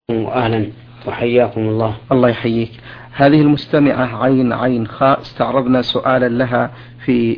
أهلا وحياكم الله. الله يحييك. هذه المستمعة عين خاء استعرضنا سؤالا لها في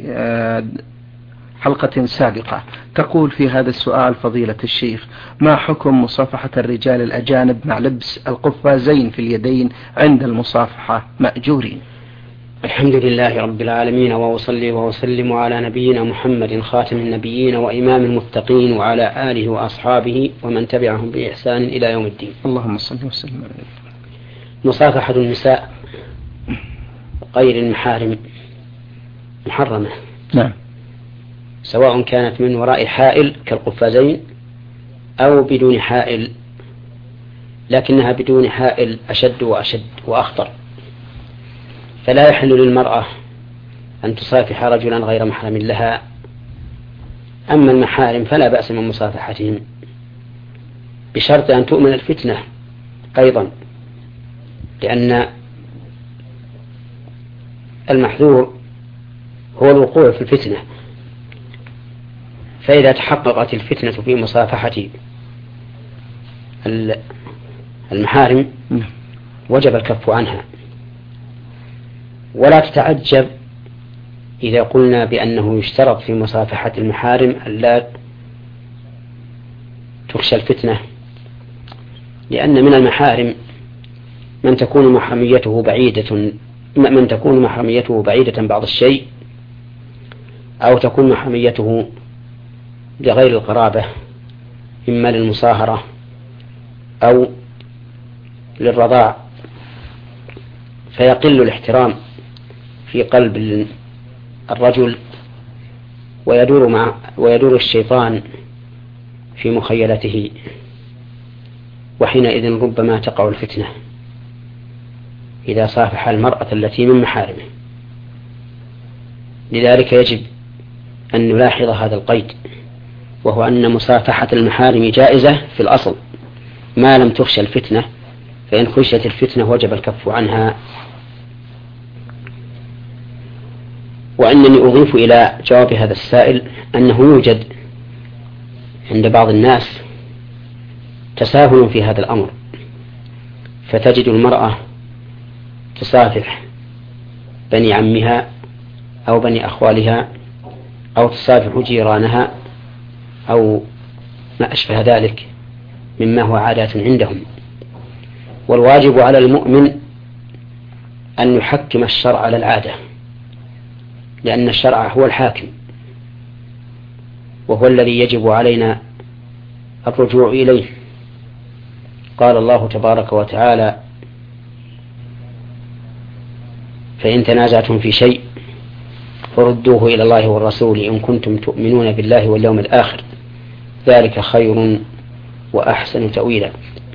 حلقة سابقة. تقول في هذا السؤال: فضيلة الشيخ، ما حكم مصافحة الرجال الأجانب مع لبس القفازين في اليدين عند المصافحة مأجورين؟ الحمد لله رب العالمين، وأصلي وأسلم على نبينا محمد خاتم النبيين وإمام المتقين وعلى آله وأصحابه ومن تبعهم بإحسان إلى يوم الدين. اللهم صل وسلم عليه. مصافحة النساء غير المحارم محرمة. نعم. سواء كانت من وراء حائل كالقفازين أو بدون حائل، لكنها بدون حائل أشد وأشد وأخطر. فلا يحل للمرأة أن تصافح رجلا غير محرم لها. أما المحارم فلا بأس من مصافحتهم، بشرط أن تؤمن الفتنة أيضا، لأن المحذور هو الوقوع في الفتنة. فإذا تحققت الفتنة في مصافحة المحارم وجب الكف عنها. ولا تتعجب إذا قلنا بأنه يشترط في مصافحة المحارم ألا تخشى الفتنة، لأن من المحارم من تكون محرميته بعيدة بعض الشيء، أو تكون محرميته لغير القرابة، إما للمصاهرة أو للرضاع، فيقل الاحترام في قلب الرجل، ويدور الشيطان في مخيلته، وحينئذ ربما تقع الفتنة إذا صافح المرأة التي من محارمه. لذلك يجب أن نلاحظ هذا القيد، وهو أن مصافحة المحارم جائزة في الأصل ما لم تخشى الفتنة، فإن خشيت الفتنة وجب الكف عنها. وأنني أضيف إلى جواب هذا السائل أنه يوجد عند بعض الناس تساهل في هذا الأمر، فتجد المرأة تصافح بني عمها أو بني أخوالها، أو تصافح جيرانها، أو ما أشبه ذلك مما هو عادات عندهم. والواجب على المؤمن أن يحكم الشرع على العادة، لأن الشرع هو الحاكم، وهو الذي يجب علينا الرجوع إليه. قال الله تبارك وتعالى: فإن تنازعتم في شيء فردوه إلى الله والرسول إن كنتم تؤمنون بالله واليوم الآخر، ذلك خير وأحسن تأويلا.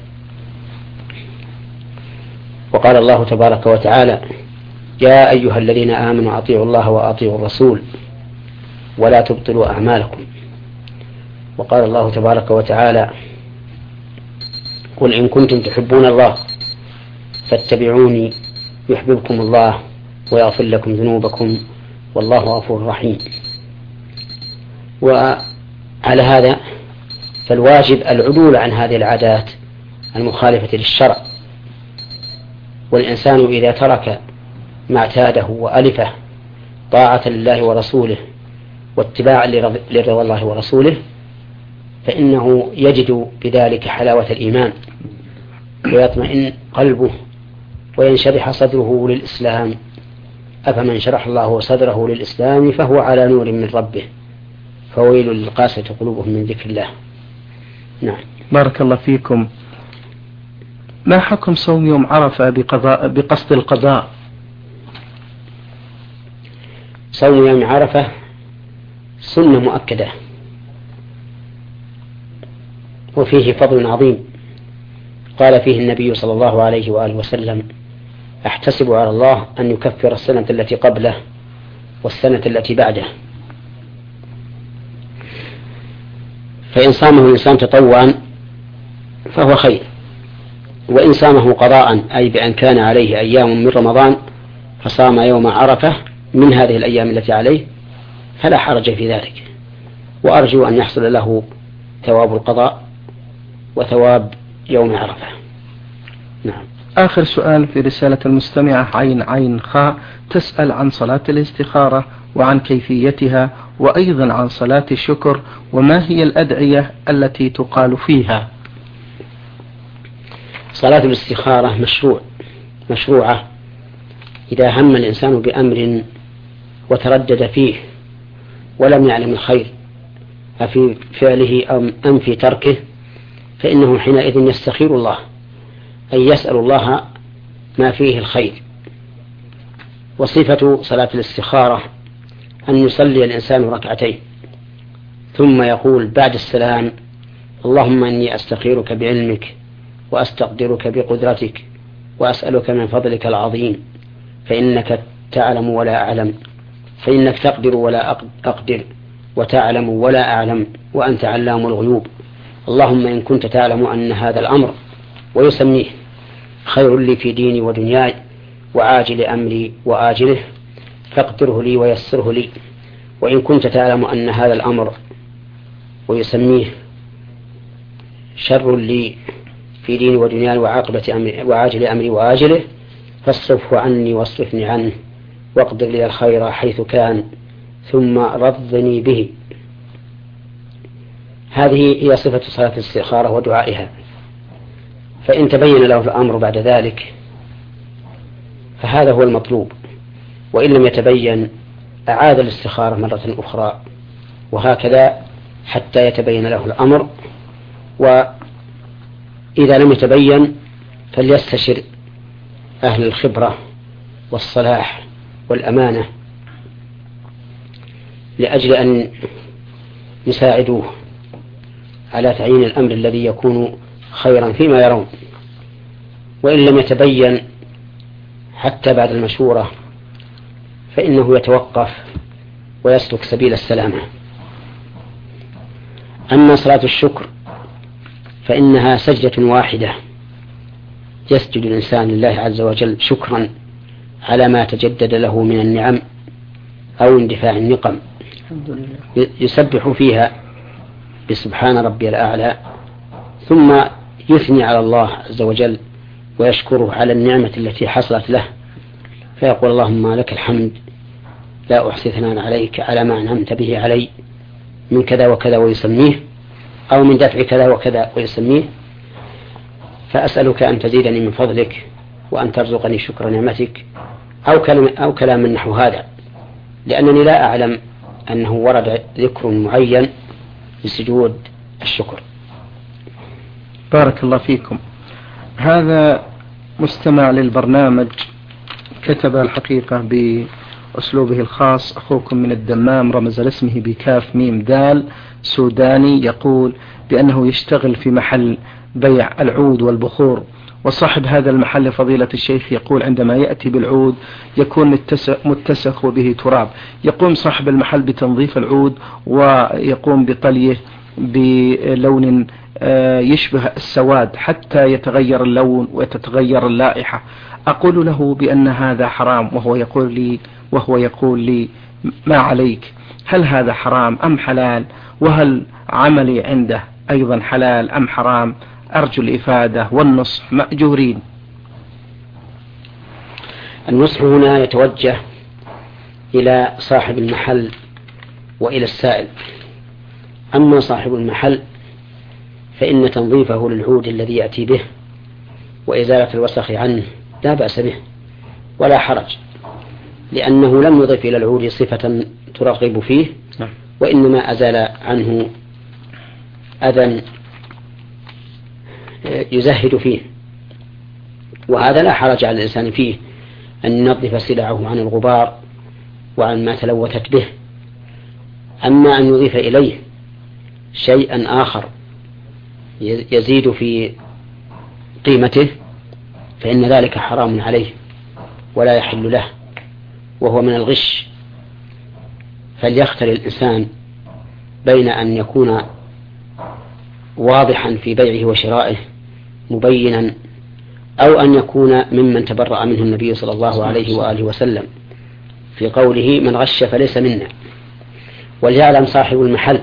وقال الله تبارك وتعالى: يا أيها الذين آمنوا أطيعوا الله وأطيعوا الرسول ولا تبطلوا أعمالكم. وقال الله تبارك وتعالى: قل إن كنتم تحبون الله فاتبعوني يحببكم الله ويغفر لكم ذنوبكم والله غفور رحيم. وعلى هذا فالواجب العدول عن هذه العادات المخالفة للشرع. والإنسان إذا ترك ما اعتاده وألفه طاعة لله ورسوله واتباعا لرضا الله ورسوله، فإنه يجد بذلك حلاوة الإيمان، ويطمئن قلبه وينشرح صدره للإسلام. أفمن شرح الله صدره للإسلام فهو على نور من ربه فويل للقاسية قلوبهم من ذكر الله. نعم. بارك الله فيكم. ما حكم صوم يوم عرفة بقصد القضاء؟ صوم يوم عرفة سنة مؤكدة، وفيه فضل عظيم. قال فيه النبي صلى الله عليه وآله وسلم: أحتسب على الله أن يكفر السنة التي قبله والسنة التي بعده. فإن صامه الإنسان تطوعا فهو خير، وإن صامه قضاء أي بأن كان عليه أيام من رمضان فصام يوم عرفة من هذه الأيام التي عليه فلا حرج في ذلك. وأرجو أن يحصل له ثواب القضاء وثواب يوم عرفة. نعم. آخر سؤال في رسالة المستمعة عين خاء، تسأل عن صلاة الاستخارة وعن كيفيتها، وأيضا عن صلاة الشكر، وما هي الأدعية التي تقال فيها؟ صلاة الاستخارة مشروعة إذا هم الإنسان بأمر وتردد فيه ولم يعلم الخير أفي فعله أم في تركه، فإنه حينئذ يستخير الله، أي يسأل الله ما فيه الخير. وصفة صلاة الاستخارة أن يصلي الإنسان ركعتين ثم يقول بعد السلام: اللهم إني أستخيرك بعلمك وأستقدرك بقدرتك وأسألك من فضلك العظيم، فإنك تعلم ولا أعلم، فإنك تقدر ولا أقدر، وتعلم ولا أعلم، وأنت علام الغيوب. اللهم إن كنت تعلم أن هذا الأمر ويسميه خير لي في ديني ودنياي وعاجل أمري وآجله فاقدره لي ويسره لي، وإن كنت تعلم أن هذا الأمر ويسميه شر لي في ديني ودنياي وعاجل أمري وآجله فاصرفه عني واصرفني عنه، واقدر لي الخير حيث كان، ثم رضني به. هذه هي صفة صلاة الاستخارة ودعائها. فإن تبين له الأمر بعد ذلك فهذا هو المطلوب، وإن لم يتبين أعاد الاستخارة مرة أخرى، وهكذا حتى يتبين له الأمر. وإذا لم يتبين فليستشر أهل الخبرة والصلاح والأمانة لأجل أن يساعدوه على تعيين الأمر الذي يكون خيرا فيما يرون. وإن لم يتبين حتى بعد المشورة فإنه يتوقف ويسلك سبيل السلامة. أما صلاة الشكر فإنها سجدة واحدة يسجد الإنسان لله عز وجل شكرا على ما تجدد له من النعم أو اندفاع النقم، يسبح فيها بسبحان ربي الأعلى، ثم يثني على الله عز وجل ويشكره على النعمة التي حصلت له، فيقول: اللهم لك الحمد لا أحصي ثناء عليك على ما أنعمت به علي من كذا وكذا ويسميه، أو من دفع كذا وكذا ويسميه، فأسألك أن تزيدني من فضلك وأن ترزقني شكر نعمتك، أو كلام نحو هذا، لأنني لا أعلم أنه ورد ذكر معين لسجود الشكر. بارك الله فيكم. هذا مستمع للبرنامج كتب الحقيقة بأسلوبه الخاص: أخوكم من الدمام، رمز لاسمه بكاف ميم دال، سوداني، يقول بأنه يشتغل في محل بيع العود والبخور، وصاحب هذا المحل فضيلة الشيخ يقول عندما يأتي بالعود يكون متسخ وبه تراب، يقوم صاحب المحل بتنظيف العود ويقوم بطليه بلون يشبه السواد حتى يتغير اللون وتتغير اللائحة. أقول له بأن هذا حرام، وهو يقول لي ما عليك، هل هذا حرام أم حلال؟ وهل عملي عنده أيضا حلال أم حرام؟ أرجو الإفادة والنصح مأجورين. النصح هنا يتوجه إلى صاحب المحل وإلى السائل. أما صاحب المحل فإن تنظيفه للعود الذي يأتي به وإزالة الوسخ عنه لا بأس به ولا حرج، لأنه لم يضف إلى العود صفة ترغب فيه، وإنما أزال عنه أذى يزهد فيه، وهذا لا حرج على الإنسان فيه أن ينظف سلعه عن الغبار وعن ما تلوثت به. أما أن يضيف إليه شيئا آخر يزيد في قيمته فإن ذلك حرام عليه ولا يحل له، وهو من الغش. فليختر الإنسان بين أن يكون واضحا في بيعه وشرائه مبينا، أو أن يكون ممن تبرأ منه النبي صلى الله عليه وآله وسلم في قوله: من غش فليس منا. وليعلم صاحب المحل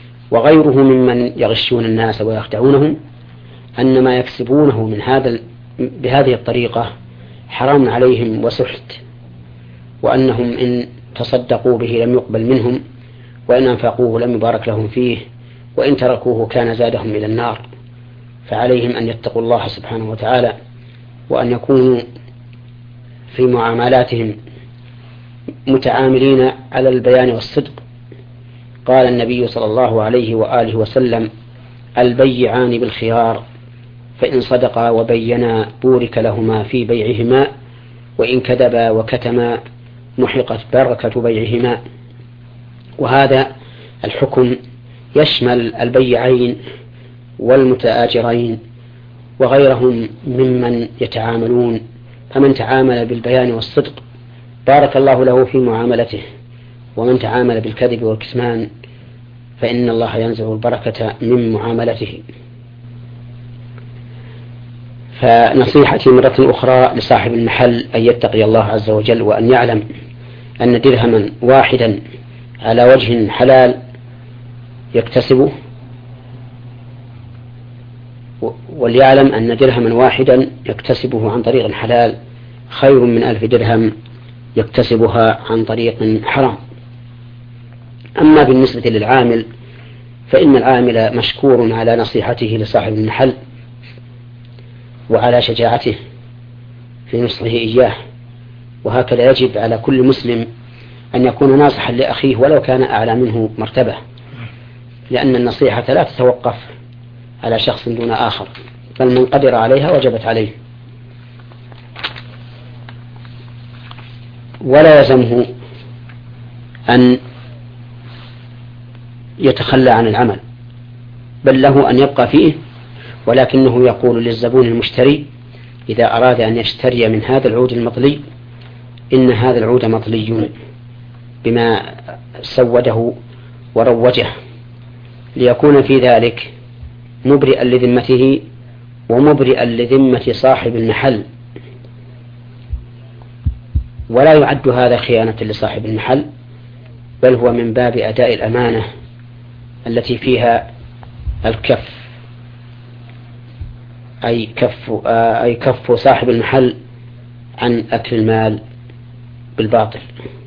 وغيره ممن يغشون الناس ويخدعونهم أن ما يكسبونه من هذا بهذه الطريقة حرام عليهم وسحت، وأنهم إن تصدقوا به لم يقبل منهم، وإن أنفقوه لم يبارك لهم فيه، وإن تركوه كان زادهم إلى النار. فعليهم أن يتقوا الله سبحانه وتعالى، وأن يكونوا في معاملاتهم متعاملين على البيان والصدق. قال النبي صلى الله عليه وآله وسلم: البيعان بالخيار، فإن صدقا وبينا بورك لهما في بيعهما، وإن كذبا وكتما محقت بركة بيعهما. وهذا الحكم يشمل البيعين والمتآجرين وغيرهم ممن يتعاملون، فمن تعامل بالبيان والصدق بارك الله له في معاملته، ومن تعامل بالكذب والكتمان فإن الله ينزع البركة من معاملته. فنصيحتي مرة أخرى لصاحب المحل أن يتقي الله عز وجل، وأن يعلم أن درهما واحدا على وجه حلال يكتسبه، وليعلم أن درهما واحدا يكتسبه عن طريق حلال خير من 1000 درهم يكتسبها عن طريق حرام. أما بالنسبة للعامل فإن العامل مشكور على نصيحته لصاحب المحل وعلى شجاعته في نصحه إياه، وهكذا يجب على كل مسلم أن يكون ناصحا لأخيه ولو كان أعلى منه مرتبة، لأن النصيحة لا تتوقف على شخص دون آخر، بل من قدر عليها وجبت عليه. ولا يلزمه أن يتخلى عن العمل، بل له أن يبقى فيه، ولكنه يقول للزبون المشتري إذا أراد أن يشتري من هذا العود المطلي: إن هذا العود مطلي بما سوده وروجه، ليكون في ذلك مبرئا لذمته ومبرئا لذمة صاحب المحل. ولا يعد هذا خيانة لصاحب المحل، بل هو من باب أداء الأمانة التي فيها الكف، أي كف صاحب المحل عن أكل المال بالباطل.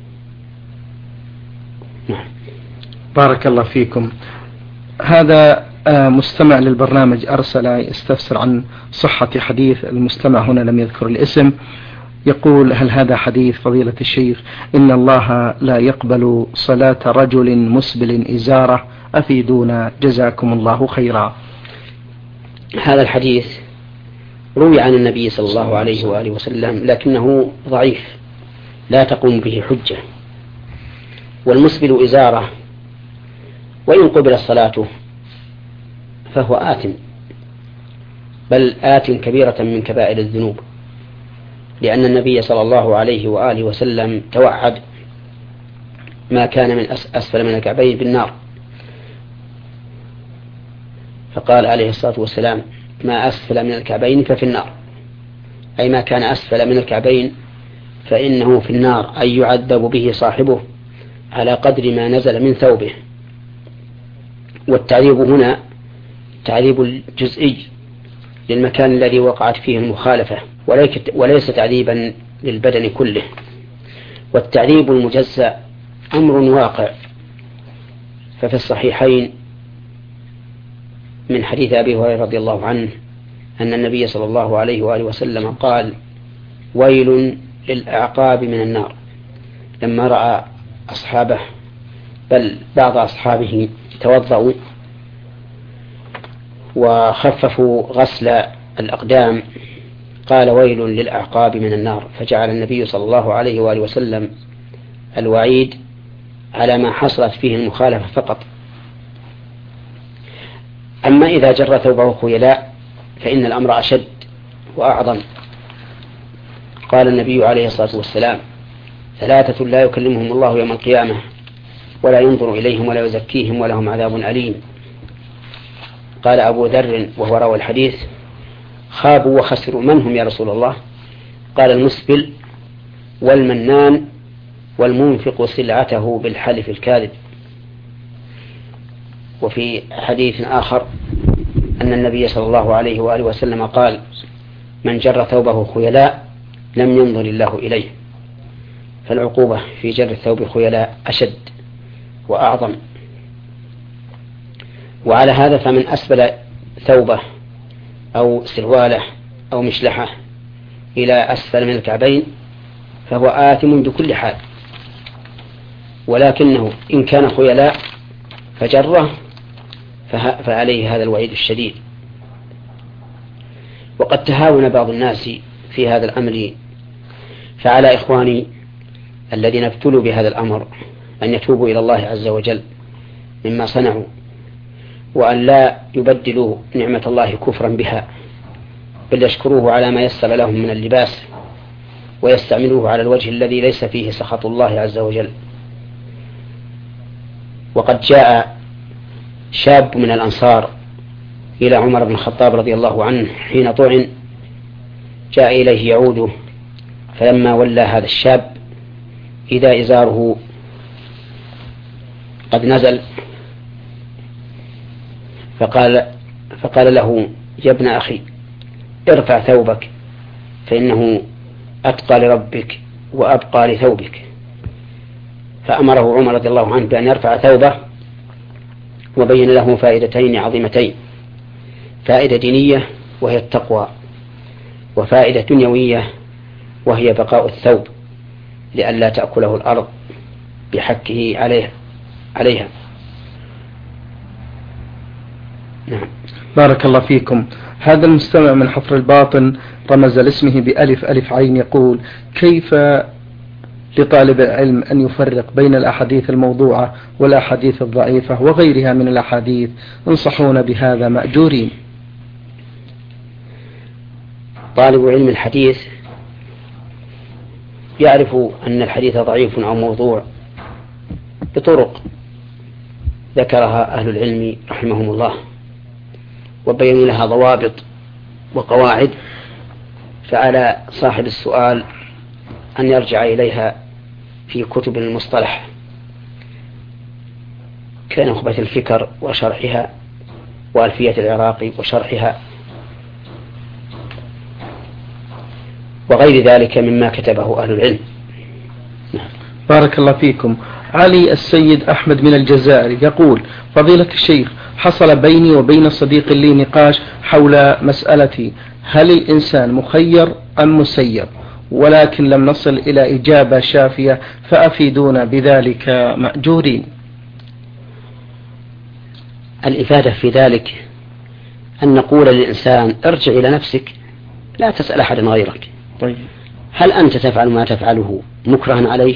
نعم. بارك الله فيكم. هذا مستمع للبرنامج أرسل يستفسر عن صحة حديث، المستمع هنا لم يذكر الاسم، يقول: هل هذا حديث فضيلة الشيخ إن الله لا يقبل صلاة رجل مسبل إزارة؟ أفيدونا جزاكم الله خيرا. هذا الحديث روي عن النبي صلى الله عليه وآله وسلم، لكنه ضعيف لا تقوم به حجة. والمسبل إزارة وإن قبل صلاته فهو آثم، بل آت كبيرة من كبائر الذنوب، لأن النبي صلى الله عليه وآله وسلم توعد ما كان من أسفل من الكعبين بالنار، فقال عليه الصلاة والسلام: ما أسفل من الكعبين ففي النار، أي ما كان أسفل من الكعبين فإنه في النار، أي يعذب به صاحبه على قدر ما نزل من ثوبه. والتعذيب هنا تعذيب الجزئي للمكان الذي وقعت فيه المخالفة، وليس تعذيبا للبدن كله. والتعذيب المجزأ أمر واقع، ففي الصحيحين من حديث أبي هريرة رضي الله عنه أن النبي صلى الله عليه وآله وسلم قال: ويل للأعقاب من النار، لما رأى أصحابه بل بعض أصحابه توضأوا وخففوا غسل الأقدام قال: ويل للأعقاب من النار، فجعل النبي صلى الله عليه وآله وسلم الوعيد على ما حصلت فيه المخالفة فقط. أما إذا جر ثوبه خيلاء فإن الأمر أشد وأعظم. قال النبي عليه الصلاة والسلام: 3 لا يكلمهم الله يوم القيامة ولا ينظر إليهم ولا يزكيهم ولهم عذاب أليم. قال أبو ذر وهو روى الحديث: خابوا وخسروا. من هم يا رسول الله؟ قال: المسبل والمنان والمنفق سلعته بالحلف الكاذب. وفي حديث آخر أن النبي صلى الله عليه وآله وسلم قال: من جر ثوبه خيلاء لم ينظر الله إليه، فالعقوبة في جر الثوب خيلاء أشد وأعظم. وعلى هذا فمن أسبل ثوبه أو سرواله أو مشلحه إلى أسفل من الكعبين فهو آثم بكل حال، ولكنه إن كان خيلاء فجره فعليه هذا الوعيد الشديد. وقد تهاون بعض الناس في هذا الأمر، فعلى إخواني الذين ابتلوا بهذا الأمر أن يتوبوا إلى الله عز وجل مما صنعوا، وأن لا يبدلوا نعمة الله كفرا بها، بل يشكروه على ما يسر لهم من اللباس ويستعملوه على الوجه الذي ليس فيه سخط الله عز وجل. وقد جاء شاب من الأنصار إلى عمر بن الخطاب رضي الله عنه حين طعن، جاء إليه يعوده، فلما ولى هذا الشاب إذا إزاره قد نزل، فقال له: يا ابن أخي ارفع ثوبك فإنه أتقى لربك وأبقى لثوبك. فأمره عمر رضي الله عنه بأن يرفع ثوبه، وبين له فائدتين عظيمتين: فائدة دينية وهي التقوى، وفائدة دنيوية وهي بقاء الثوب لئلا تأكله الأرض بحكه عليها. نعم. بارك الله فيكم. هذا المستمع من حفر الباطن رمز لاسمه بألف ألف عين يقول: كيف لطالب العلم أن يفرق بين الأحاديث الموضوعة والأحاديث الضعيفة وغيرها من الأحاديث؟ انصحونا بهذا مأجورين. طالب علم الحديث يعرف أن الحديث ضعيف أو موضوع بطرق ذكرها أهل العلم رحمهم الله وبينوا لها ضوابط وقواعد، فعلى صاحب السؤال أن يرجع إليها في كتب المصطلح كنخبة الفكر وشرحها، وألفية العراقي وشرحها، وغير ذلك مما كتبه أهل العلم. بارك الله فيكم. علي السيد أحمد من الجزائر يقول: فضيلة الشيخ، حصل بيني وبين صديق لي نقاش حول مسألة هل الإنسان مخير أم مسير، ولكن لم نصل إلى إجابة شافية، فأفيدونا بذلك مأجورين. الإفادة في ذلك أن نقول للإنسان: ارجع إلى نفسك، لا تسأل أحد غيرك. طيب. هل أنت تفعل ما تفعله مكرها عليه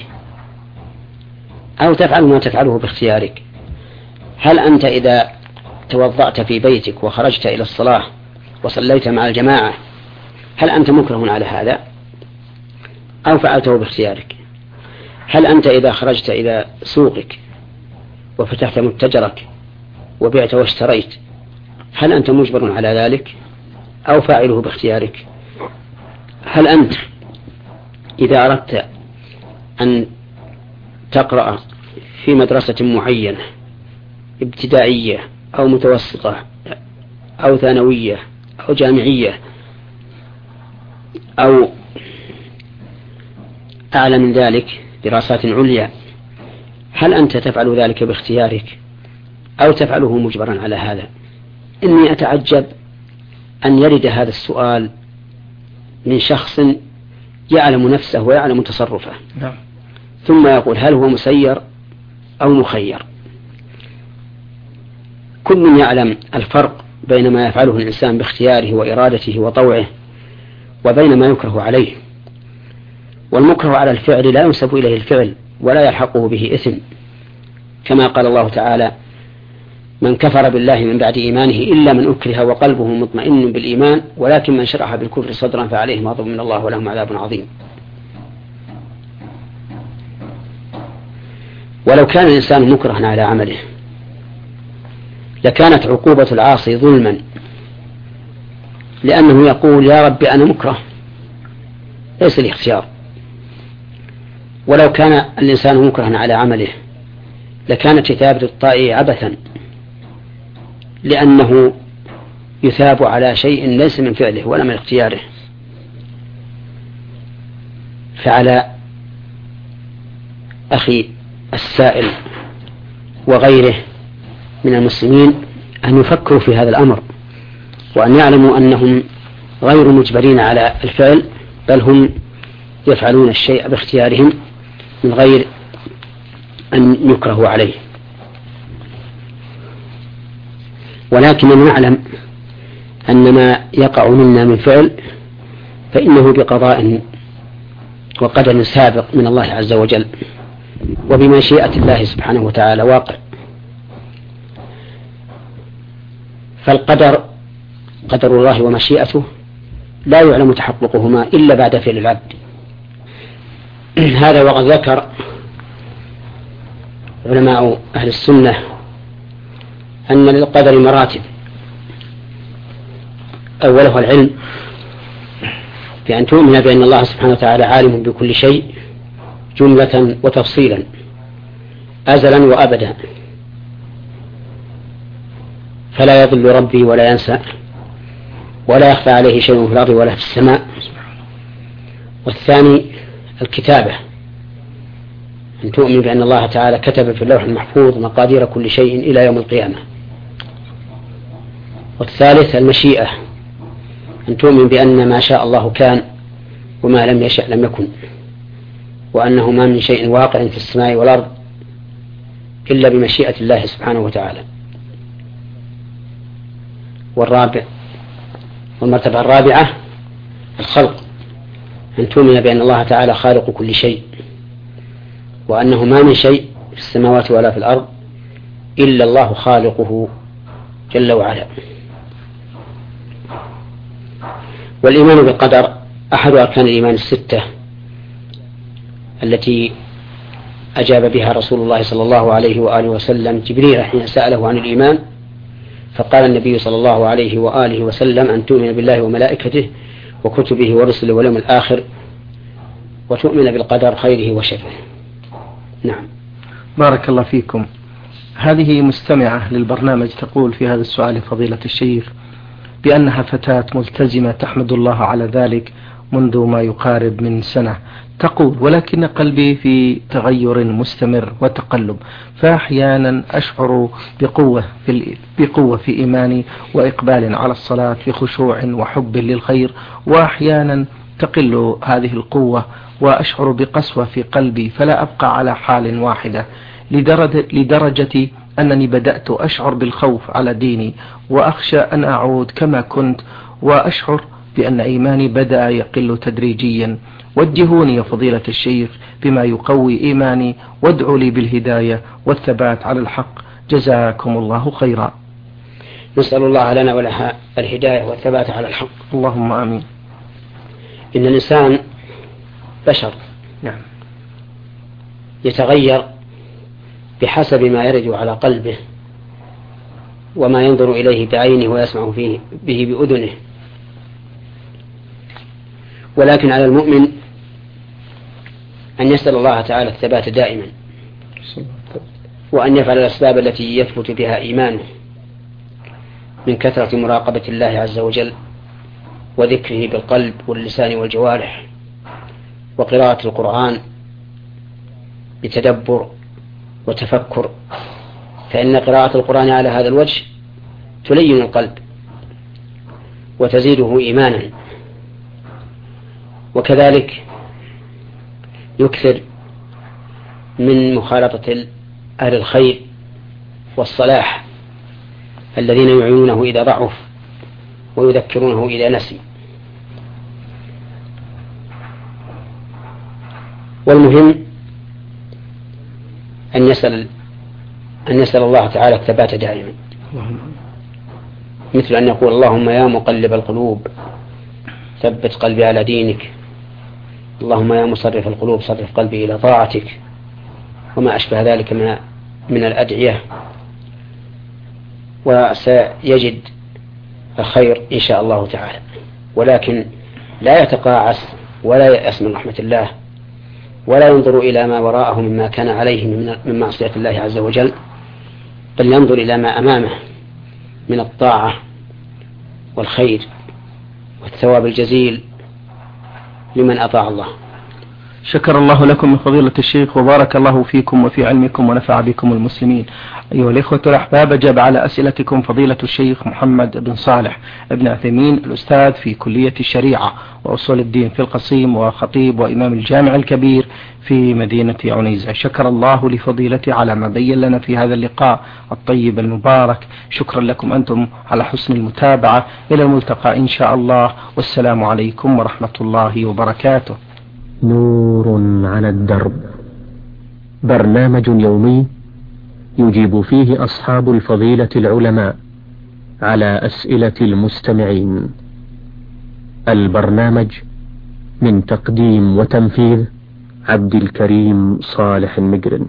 أو تفعل ما تفعله باختيارك؟ هل أنت إذا توضأت في بيتك وخرجت إلى الصلاة وصليت مع الجماعة هل أنت مكره على هذا أو فعلته باختيارك؟ هل أنت إذا خرجت إلى سوقك وفتحت متجرك وبعت واشتريت هل أنت مجبر على ذلك أو فاعله باختيارك؟ هل أنت إذا أردت أن تقرأ في مدرسة معينة ابتدائية أو متوسطة أو ثانوية أو جامعية أو أعلى من ذلك دراسات عليا، هل أنت تفعل ذلك باختيارك أو تفعله مجبرا على هذا؟ إني أتعجب أن يرد هذا السؤال من شخص يعلم نفسه ويعلم تصرفه، ثم يقول هل هو مسير أو مخير. كل من يعلم الفرق بين ما يفعله الإنسان باختياره وإرادته وطوعه وبين ما يكره عليه. والمكره على الفعل لا ينسب إليه الفعل ولا يلحقه به إثم، كما قال الله تعالى: من كفر بالله من بعد إيمانه إلا من أكره وقلبه مطمئن بالإيمان ولكن من شرح بالكفر صدرا فعليهم غضب من الله ولهم عذاب عظيم. ولو كان الإنسان مكرها على عمله لكانت عقوبة العاصي ظلما، لأنه يقول: يا رب أنا مكره ليس لي اختيار. ولو كان الإنسان مكرها على عمله لكانت كتابة الطائع عبثا، لأنه يثاب على شيء ليس من فعله ولا من اختياره. فعلى أخي السائل وغيره من المسلمين أن يفكروا في هذا الأمر، وأن يعلموا أنهم غير مجبرين على الفعل، بل هم يفعلون الشيء باختيارهم من غير أن يكرهوا عليه. ولكن نعلم أن ما يقع منا من فعل فإنه بقضاء وقدر سابق من الله عز وجل، وبمشيئة الله سبحانه وتعالى واقع. فالقدر قدر الله ومشيئته لا يعلم تحققهما إلا بعد فعل العبد. هذا وقد ذكر علماء أهل السنة أن للقدر مراتب، أولها العلم، بأن تؤمن بأن الله سبحانه وتعالى عالم بكل شيء جملة وتفصيلا أزلا وأبدا، فلا يضل ربي ولا ينسى ولا يخفى عليه شيء في الأرض ولا في السماء. والثاني الكتابة، أن تؤمن بأن الله تعالى كتب في اللوح المحفوظ مقادير كل شيء إلى يوم القيامة. والثالث المشيئة، أن تؤمن بأن ما شاء الله كان وما لم يشأ لم يكن، وأنه ما من شيء واقع في السماء والأرض إلا بمشيئة الله سبحانه وتعالى. والمرتبة الرابعة الخلق، أن تؤمن بأن الله تعالى خالق كل شيء، وأنه ما من شيء في السماوات ولا في الأرض إلا الله خالقه جل وعلا. والإيمان بالقدر أحد أركان الإيمان الستة التي أجاب بها رسول الله صلى الله عليه وآله وسلم جبريل حين سأله عن الإيمان، فقال النبي صلى الله عليه وآله وسلم: أن تؤمن بالله وملائكته وكتبه ورسله واليوم الآخر وتؤمن بالقدر خيره وشره. نعم. بارك الله فيكم. هذه مستمعة للبرنامج تقول في هذا السؤال فضيلة الشيخ بأنها فتاة ملتزمة تحمد الله على ذلك منذ ما يقارب من سنة. تقول: ولكن قلبي في تغير مستمر وتقلب، فأحيانا أشعر بقوة في إيماني وإقبال على الصلاة في خشوع وحب للخير، وأحيانا تقل هذه القوة وأشعر بقسوة في قلبي، فلا أبقى على حال واحدة لدرجة أنني بدأت أشعر بالخوف على ديني وأخشى أن أعود كما كنت، وأشعر بأن إيماني بدأ يقل تدريجيا. وجهوني يا فضيلة الشيخ بما يقوي إيماني، وادعوا لي بالهداية والثبات على الحق، جزاكم الله خيرا. نسأل الله لنا ولها الهداية والثبات على الحق. اللهم آمين. إن الإنسان بشر، نعم، يتغير بحسب ما يرد على قلبه وما ينظر إليه بعينه ويسمع به بأذنه. ولكن على المؤمن أن يسأل الله تعالى الثبات دائما، وأن يفعل الأسباب التي يثبت بها إيمانه من كثرة مراقبة الله عز وجل وذكره بالقلب واللسان والجوارح، وقراءة القرآن بتدبر وتفكر، فإن قراءة القرآن على هذا الوجه تلين القلب وتزيده إيمانا. وكذلك يكثر من مخالطة أهل الخير والصلاح الذين يعينونه إذا ضعف ويذكرونه إذا نسي. والمهم أن يسأل الله تعالى الثبات دائما، مثل أن يقول: اللهم يا مقلب القلوب ثبت قلبي على دينك، اللهم يا مصرف القلوب صرف قلبي إلى طاعتك، وما أشبه ذلك من الأدعية. وسيجد الخير إن شاء الله تعالى. ولكن لا يتقاعس ولا يأس من رحمة الله، ولا ينظر إلى ما وراءه مما كان عليه من معصية الله عز وجل، بل ينظر إلى ما أمامه من الطاعة والخير والثواب الجزيل لمن أطاع الله. شكر الله لكم من فضيلة الشيخ، وبارك الله فيكم وفي علمكم ونفع بكم المسلمين. أيها الإخوة الأحباب، أجاب على أسئلتكم فضيلة الشيخ محمد بن صالح بن عثيمين، الأستاذ في كلية الشريعة وأصول الدين في القصيم، وخطيب وإمام الجامع الكبير في مدينة عنيزة. شكر الله لفضيلته على ما بين لنا في هذا اللقاء الطيب المبارك. شكرا لكم أنتم على حسن المتابعة. إلى الملتقى إن شاء الله، والسلام عليكم ورحمة الله وبركاته. نور على الدرب، برنامج يومي يجيب فيه أصحاب الفضيلة العلماء على أسئلة المستمعين. البرنامج من تقديم وتنفيذ عبد الكريم صالح المقرن.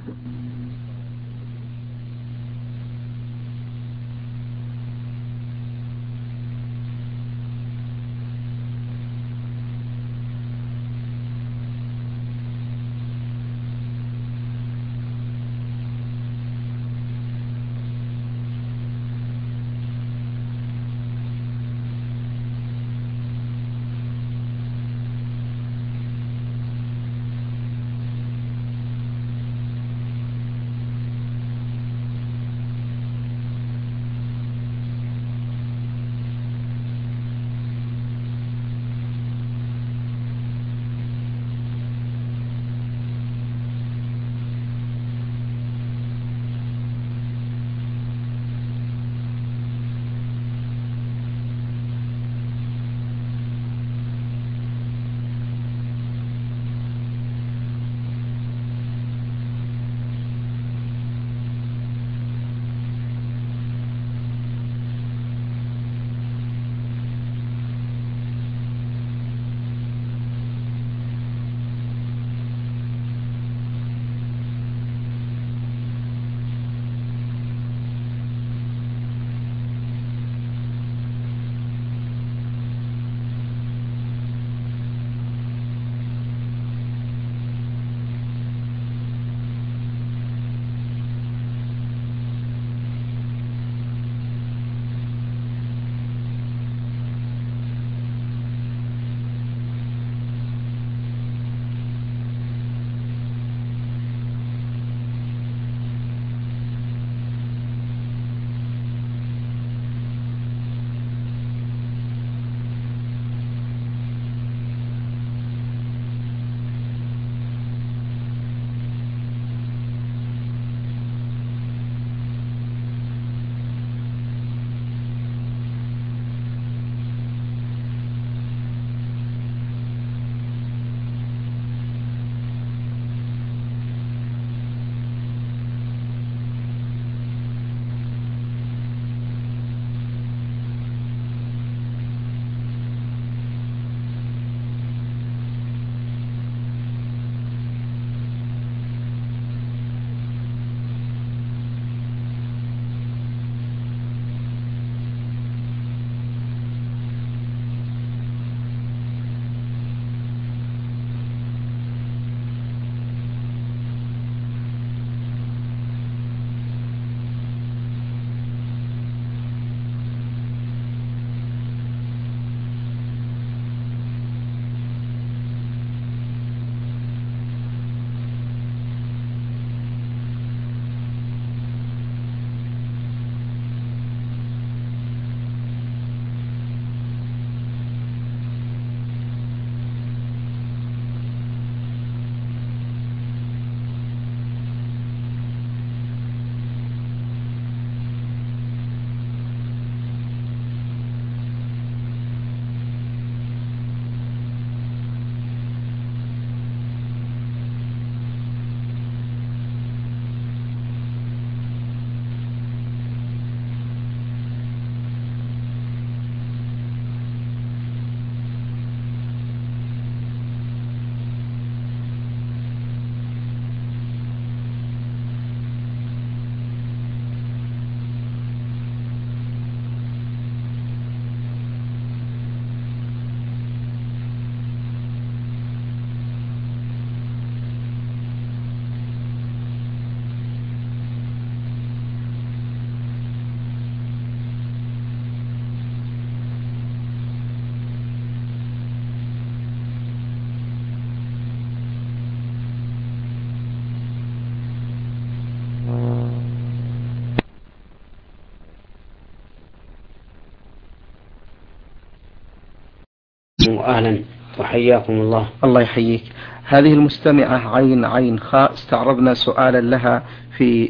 وأهلا وحياكم الله. الله يحييك. هذه المستمعة عين خاء استعرضنا سؤالا لها في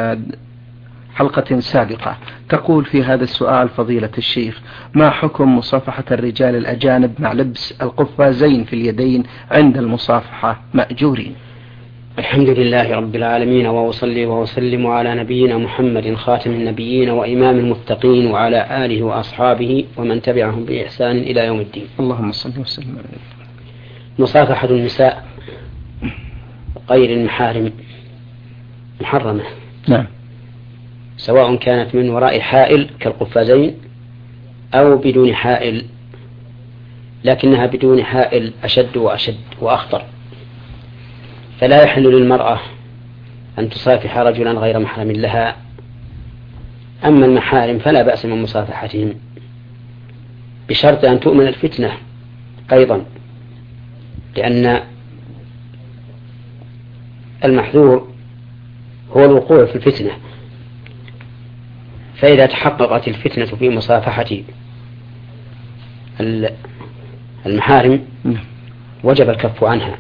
حلقة سابقة، تقول في هذا السؤال: فضيلة الشيخ، ما حكم مصافحة الرجال الأجانب مع لبس القفازين في اليدين عند المصافحة مأجورين؟ الحمد لله رب العالمين، وأصلي وأسلم على نبينا محمد خاتم النبيين وإمام المتقين وعلى آله وأصحابه ومن تبعهم بإحسان إلى يوم الدين. اللهم صل وسلم عليه. مصافحة النساء غير المحارم محرمة، نعم، سواء كانت من وراء حائل كالقفازين أو بدون حائل، لكنها بدون حائل أشد وأخطر، فلا يحل للمرأة أن تصافح رجلا غير محرم لها. أما المحارم فلا بأس من مصافحتهم، بشرط أن تؤمن الفتنة أيضا، لأن المحذور هو الوقوع في الفتنة، فإذا تحققت الفتنة في مصافحة المحارم وجب الكف عنها.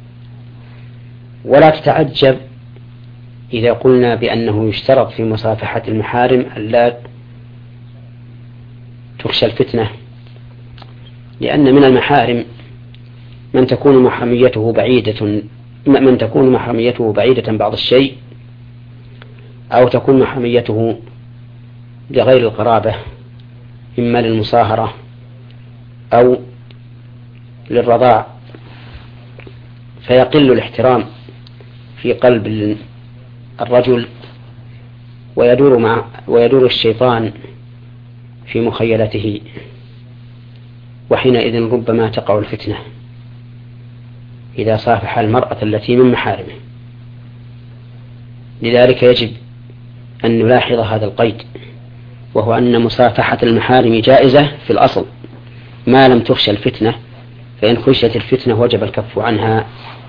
ولا تتعجب إذا قلنا بأنه يشترط في مصافحة المحارم ألا تخشى الفتنة، لأن من المحارم من تكون محرميته بعيدة بعض الشيء، أو تكون محرميته لغير القرابة، إما للمصاهرة أو للرضاع، فيقل الاحترام في قلب الرجل، ويدور الشيطان في مخيلته، وحينئذ ربما تقع الفتنة إذا صافح المرأة التي من محارمه. لذلك يجب أن نلاحظ هذا القيد، وهو أن مصافحة المحارم جائزة في الأصل ما لم تخشى الفتنة، فإن خشيت الفتنة وجب الكف عنها.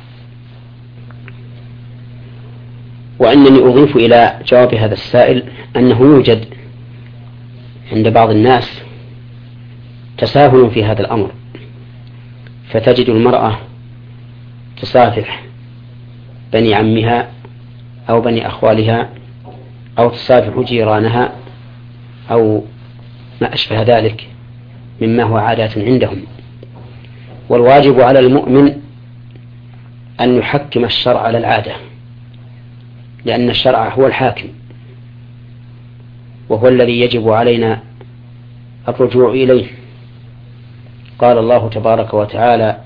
وأنني أضيف إلى جواب هذا السائل أنه يوجد عند بعض الناس تساهل في هذا الأمر، فتجد المرأة تصافح بني عمها أو بني أخوالها، أو تصافح جيرانها، أو ما أشبه ذلك مما هو عادات عندهم. والواجب على المؤمن أن يحكم الشرع على العادة، لأن الشرع هو الحاكم، وهو الذي يجب علينا الرجوع إليه. قال الله تبارك وتعالى: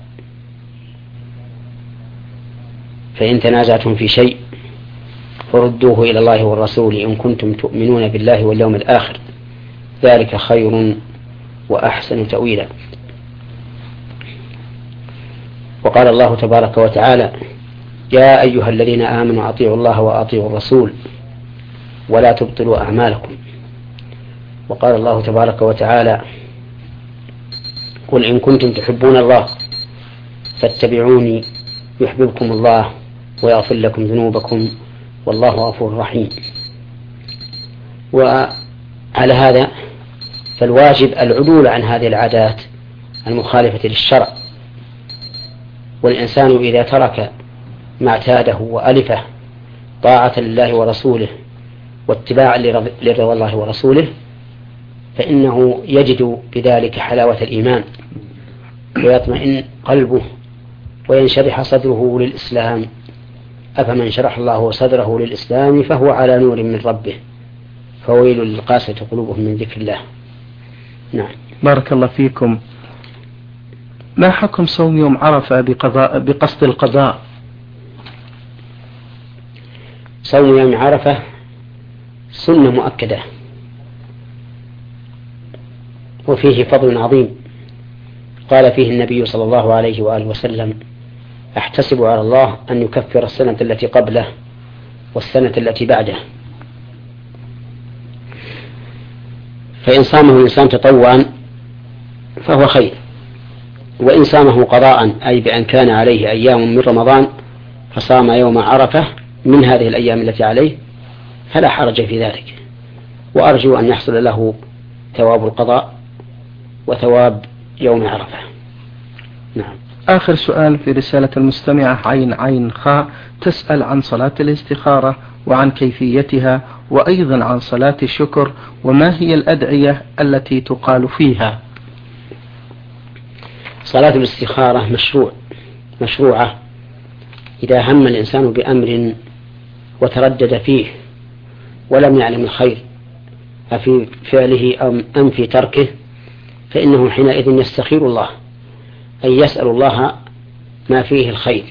فإن تنازعتم في شيء فردوه إلى الله والرسول إن كنتم تؤمنون بالله واليوم الآخر، ذلك خير وأحسن تأويلا. وقال الله تبارك وتعالى: يا أيها الذين آمنوا أطيعوا الله وأطيعوا الرسول ولا تبطلوا أعمالكم. وقال الله تبارك وتعالى: قل إن كنتم تحبون الله فاتبعوني يحببكم الله ويغفر لكم ذنوبكم والله غفور رحيم. وعلى هذا فالواجب العدول عن هذه العادات المخالفة للشرع، والإنسان إذا ترك ما اعتاده وألفه طاعة لله ورسوله واتباعا لرضا الله ورسوله فإنه يجد بذلك حلاوة الإيمان، ويطمئن قلبه وينشرح صدره للإسلام. أفمن شرح الله صدره للإسلام فهو على نور من ربه فويل للقاسية قلوبهم من ذكر الله. نعم. بارك الله فيكم. ما حكم صوم يوم عرفة بقصد القضاء؟ صوم يوم عرفة سنة مؤكدة وفيه فضل عظيم، قال فيه النبي صلى الله عليه وآله وسلم: أحتسب على الله أن يكفر السنة التي قبله والسنة التي بعده. فإن صامه الإنسان تطوعا فهو خير، وإن صامه قضاء أي بأن كان عليه أيام من رمضان فصام يوم عرفة من هذه الأيام التي عليه فلا حرج في ذلك، وأرجو أن يحصل له ثواب القضاء وثواب يوم عرفة. نعم. آخر سؤال في رسالة المستمعة عين خاء تسأل عن صلاة الاستخارة وعن كيفيتها، وأيضا عن صلاة الشكر، وما هي الأدعية التي تقال فيها؟ صلاة الاستخارة مشروعة إذا هم الإنسان بأمر وتردد فيه ولم يعلم الخير أفي فعله أم في تركه، فإنه حينئذ يستخير الله، أي يسأل الله ما فيه الخير.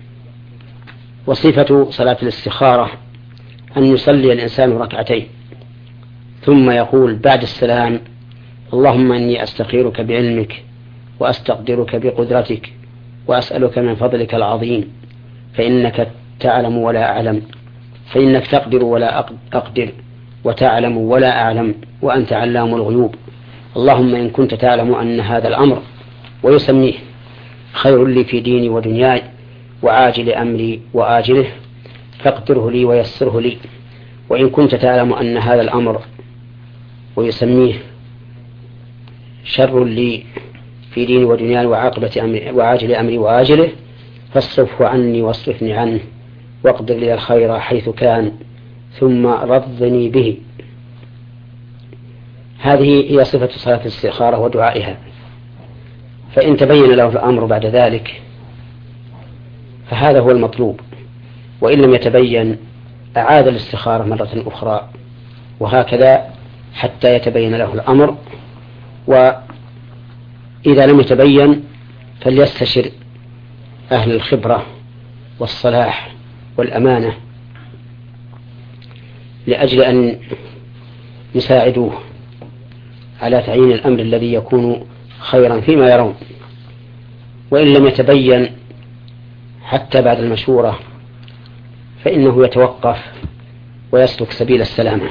وصفة صلاة الاستخارة أن يصلي الإنسان ركعتين ثم يقول بعد السلام: اللهم إني أستخيرك بعلمك وأستقدرك بقدرتك وأسألك من فضلك العظيم، فإنك تعلم ولا أعلم، فإنك تقدر ولا أقدر، وتعلم ولا أعلم، وأنت علام الغيوب. اللهم إن كنت تعلم أن هذا الأمر ويسميه خير لي في ديني ودنياي وعاجل أمري وآجله فاقدره لي ويسره لي، وإن كنت تعلم أن هذا الأمر ويسميه شر لي في ديني ودنياي وعاجل أمري وآجله فاصرفه عني واصرفني عنه، واقدر لي الخير حيث كان، ثم رضني به. هذه هي صفة صلاة الاستخارة ودعائها. فإن تبين له الأمر بعد ذلك فهذا هو المطلوب، وإن لم يتبين أعاد الاستخارة مرة أخرى، وهكذا حتى يتبين له الأمر. وإذا لم يتبين فليستشر أهل الخبرة والصلاح والأمانة لأجل أن يساعدوه على تعيين الأمر الذي يكون خيرا فيما يرون. وإن لم يتبين حتى بعد المشورة فإنه يتوقف ويسلك سبيل السلامة.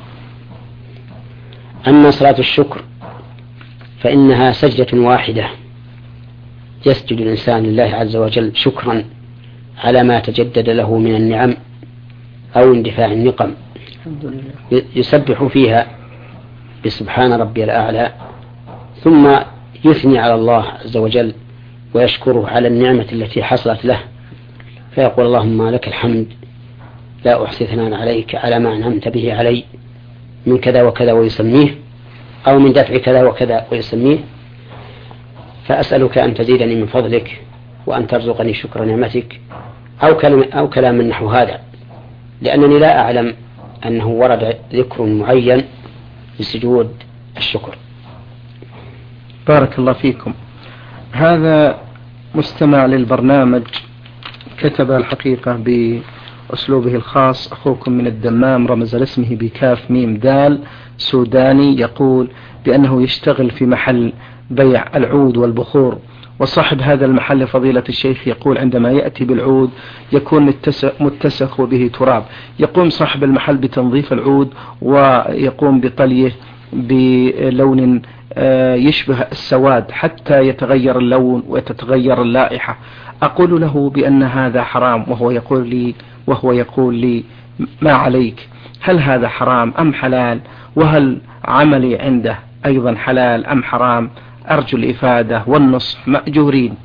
أما صلاة الشكر فإنها سجدة واحدة يسجد الإنسان لله عز وجل شكرا على ما تجدد له من النعم أو اندفاع النقم، يسبح فيها بسبحان ربي الأعلى، ثم يثني على الله عز وجل ويشكره على النعمة التي حصلت له، فيقول: اللهم لك الحمد لا أحصي ثناء عليك على ما أنعمت به علي من كذا وكذا ويسميه، أو من دفع كذا وكذا ويسميه، فأسألك أن تزيدني من فضلك وأن ترزقني شكر نعمتك، أو كلام من نحو هذا، لأنني لا أعلم أنه ورد ذكر معين لسجود الشكر. بارك الله فيكم. هذا مستمع للبرنامج كتب الحقيقة بأسلوبه الخاص، أخوكم من الدمام، رمز لاسمه بكاف ميم دال، سوداني، يقول بأنه يشتغل في محل بيع العود والبخور، وصاحب هذا المحل فضيلة الشيخ يقول عندما يأتي بالعود يكون متسخ وبه تراب، يقوم صاحب المحل بتنظيف العود ويقوم بطليه بلون يشبه السواد حتى يتغير اللون وتتغير اللائحة. أقول له بأن هذا حرام، وهو يقول لي ما عليك، هل هذا حرام أم حلال؟ وهل عملي عنده أيضا حلال أم حرام؟ أرجو الإفادة والنصح مأجورين.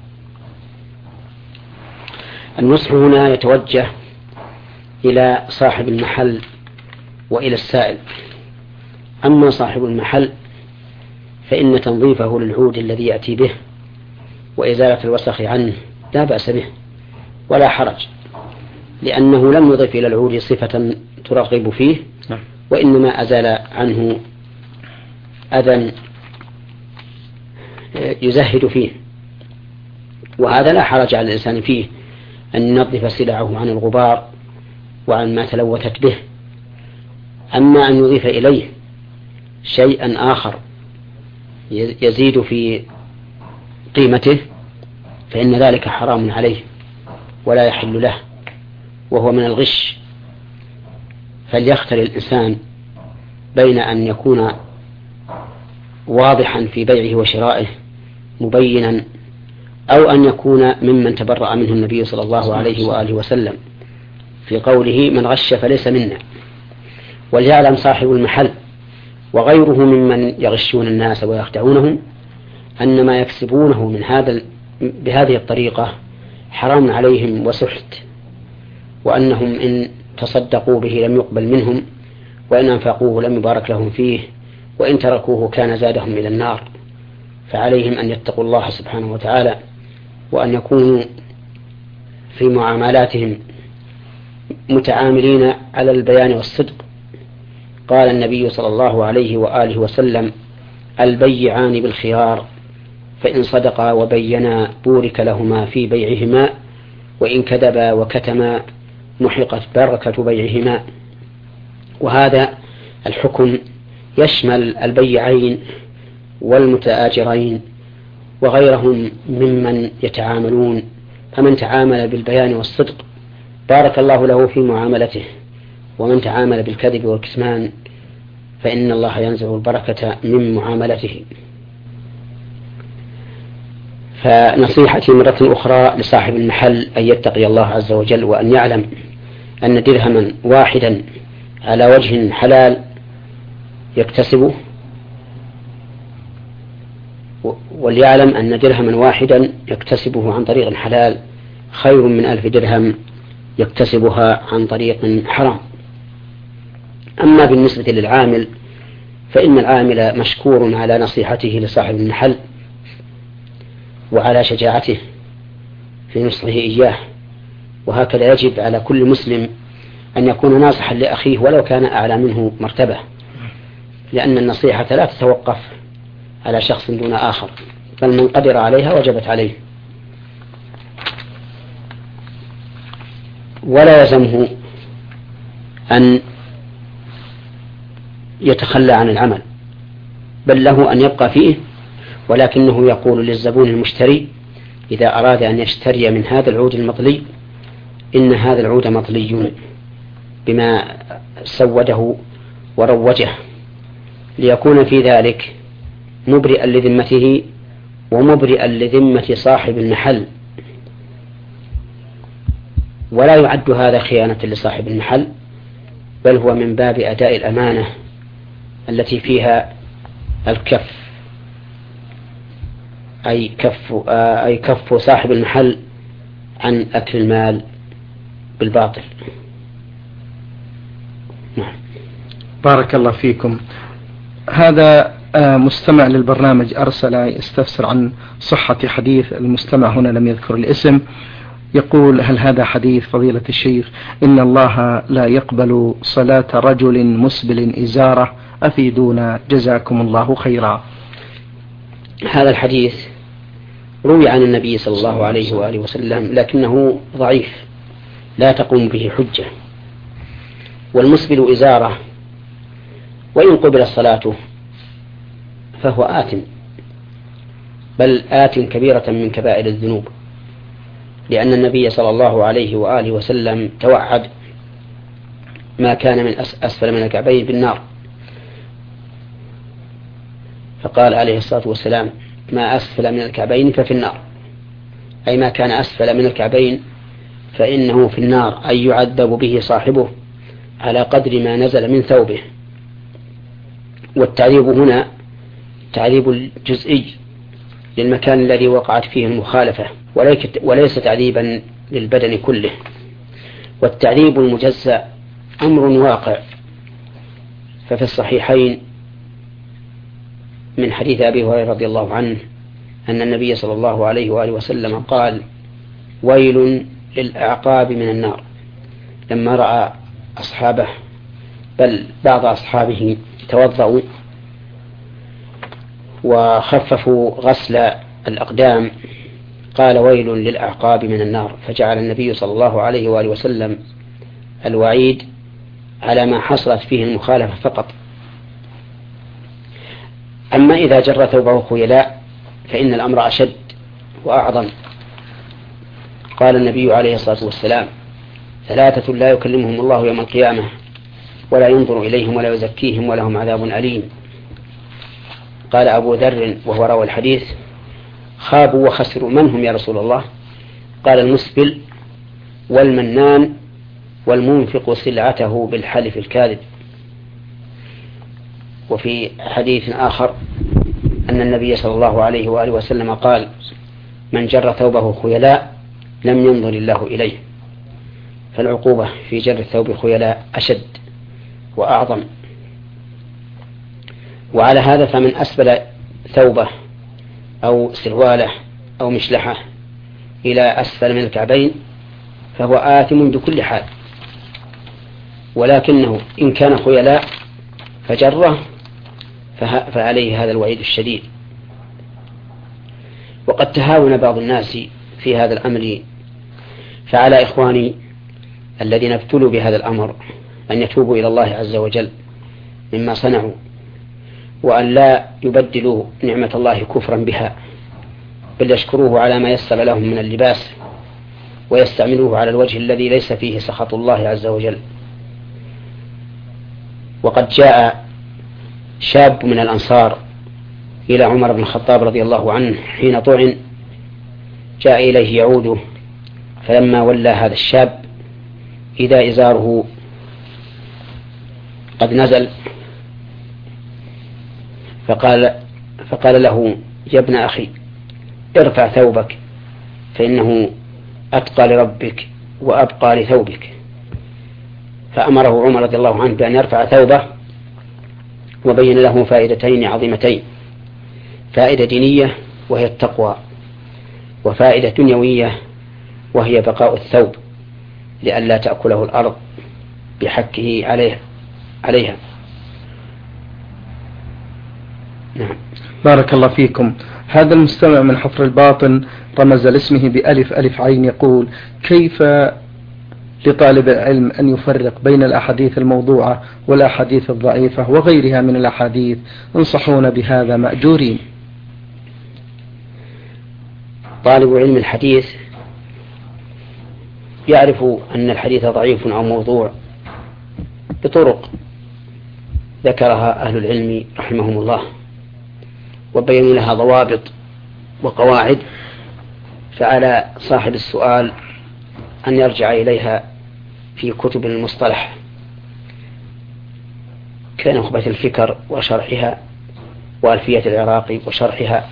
النصح هنا يتوجه إلى صاحب المحل وإلى السائل. أما صاحب المحل فإن تنظيفه للعود الذي يأتي به وإزالة الوسخ عنه لا بأس به ولا حرج، لأنه لم يضف إلى العود صفة ترغب فيه، وإنما أزال عنه أذى يزهد فيه، وهذا لا حرج على الإنسان فيه أن ينظف سلعه عن الغبار وعن ما تلوثت به. أما أن يضيف إليه شيئا آخر يزيد في قيمته فإن ذلك حرام عليه ولا يحل له، وهو من الغش. فليختر الإنسان بين أن يكون واضحا في بيعه وشرائه مبينا، أو أن يكون ممن تبرأ منه النبي صلى الله عليه وآله وسلم في قوله: من غش فليس منا. وليعلم صاحب المحل وغيره ممن يغشون الناس ويخدعونهم أن ما يكسبونه من هذا بهذه الطريقة حرام عليهم وسحت، وأنهم إن تصدقوا به لم يقبل منهم، وإن أنفقوه لم يبارك لهم فيه، وإن تركوه كان زادهم إلى النار. فعليهم أن يتقوا الله سبحانه وتعالى، وأن يكونوا في معاملاتهم متعاملين على البيان والصدق. قال النبي صلى الله عليه وآله وسلم: البيعان بالخيار، فإن صدقا وبينا بورك لهما في بيعهما، وإن كذبا وكتما محقت بركة بيعهما. وهذا الحكم يشمل البيعين والمتآجرين وغيرهم ممن يتعاملون، فمن تعامل بالبيان والصدق بارك الله له في معاملته، ومن تعامل بالكذب والكتمان فإن الله ينزع البركة من معاملته. فنصيحتي مرة أخرى لصاحب المحل أن يتقي الله عز وجل، وأن يعلم أن درهما واحدا على وجه حلال يكتسبه، وليعلم أن درهما واحدا يكتسبه عن طريق حلال خير من 1000 درهم يكتسبها عن طريق حرام. أما بالنسبة للعامل فإن العامل مشكور على نصيحته لصاحب المحل وعلى شجاعته في نصحه إياه، وهكذا يجب على كل مسلم أن يكون ناصحا لأخيه ولو كان أعلى منه مرتبة، لأن النصيحة لا تتوقف على شخص دون آخر، بل من قدر عليها وجبت عليه. ولا يلزمه أن يتخلى عن العمل، بل له أن يبقى فيه، ولكنه يقول للزبون المشتري إذا أراد أن يشتري من هذا العود المطلي: إن هذا العود مطلي بما سوده وروجه، ليكون في ذلك مبرئا لذمته ومبرئا لذمة صاحب المحل. ولا يعد هذا خيانة لصاحب المحل، بل هو من باب أداء الأمانة التي فيها الكف، أي كف صاحب المحل عن أكل المال بالباطل. نعم. بارك الله فيكم. هذا مستمع للبرنامج أرسل يستفسر عن صحة حديث، المستمع هنا لم يذكر الاسم، يقول: هل هذا حديث فضيلة الشيخ إن الله لا يقبل صلاة رجل مسبل إزارة، أفيدونا جزاكم الله خيرا. هذا الحديث روي عن النبي صلى الله عليه وآله وسلم، لكنه ضعيف لا تقوم به حجة. والمسبل إزارة وإن قبل صلاته فهو آثم، بل آت كبيرة من كبائر الذنوب، لأن النبي صلى الله عليه وآله وسلم توعد ما كان من أسفل من الكعبين بالنار، فقال عليه الصلاة والسلام: ما أسفل من الكعبين ففي النار، أي ما كان أسفل من الكعبين فإنه في النار، أي يعذب به صاحبه على قدر ما نزل من ثوبه. والتعذيب هنا تعذيب الجزئي للمكان الذي وقعت فيه المخالفة، وليس تعذيبا للبدن كله. والتعذيب المجزأ أمر واقع، ففي الصحيحين من حديث أبي هريرة رضي الله عنه أن النبي صلى الله عليه وآله وسلم قال: ويل للأعقاب من النار، لما رأى أصحابه بل بعض أصحابه توضأوا وخففوا غسل الأقدام قال: ويل للأعقاب من النار، فجعل النبي صلى الله عليه وآله وسلم الوعيد على ما حصلت فيه المخالفة فقط. أما إذا جر ثوبه خيلاء فإن الأمر أشد وأعظم. قال النبي عليه الصلاة والسلام: 3 لا يكلمهم الله يوم القيامة ولا ينظر إليهم ولا يزكيهم ولهم عذاب أليم. قال أبو ذر وهو راوي الحديث: خابوا وخسروا. من هم يا رسول الله؟ قال: المسبل والمنان والمنفق سلعته بالحلف الكاذب. وفي حديث آخر أن النبي صلى الله عليه وآله وسلم قال: من جر ثوبه خيلاء لم ينظر الله إليه، فالعقوبة في جر الثوب خيلاء أشد وأعظم. وعلى هذا فمن أسبل ثوبه أو سرواله أو مشلحه إلى أسفل من الكعبين فهو آثم بكل حال، ولكنه إن كان خيلاء فجره فعليه هذا الوعيد الشديد. وقد تهاون بعض الناس في هذا الأمر، فعلى إخواني الذين ابتلوا بهذا الأمر أن يتوبوا إلى الله عز وجل مما صنعوا، وأن لا يبدلوا نعمة الله كفرا بها، بل يشكروه على ما يسر لهم من اللباس ويستعملوه على الوجه الذي ليس فيه سخط الله عز وجل. وقد جاء شاب من الأنصار إلى عمر بن الخطاب رضي الله عنه حين طعن، جاء إليه يعوده، فلما ولى هذا الشاب إذا إزاره قد نزل، فقال له: يا ابن أخي ارفع ثوبك فإنه أتقى لربك وأبقى لثوبك. فأمره عمر رضي الله عنه بأن يرفع ثوبه، وبين له فائدتين عظيمتين: فائدة دينية وهي التقوى، وفائدة دنيوية وهي بقاء الثوب لئلا تأكله الأرض بحكه عليها. نعم. بارك الله فيكم. هذا المستمع من حفر الباطن رمز لاسمه بألف ألف عين يقول: كيف لطالب العلم أن يفرق بين الأحاديث الموضوعة والأحاديث الضعيفة وغيرها من الأحاديث؟ انصحونا بهذا مأجورين. طالب علم الحديث يعرف أن الحديث ضعيف أو موضوع بطرق ذكرها أهل العلم رحمهم الله وبينوا لها ضوابط وقواعد، فعلى صاحب السؤال أن يرجع إليها في كتب المصطلح كنخبة الفكر وشرحها، وألفية العراقي وشرحها،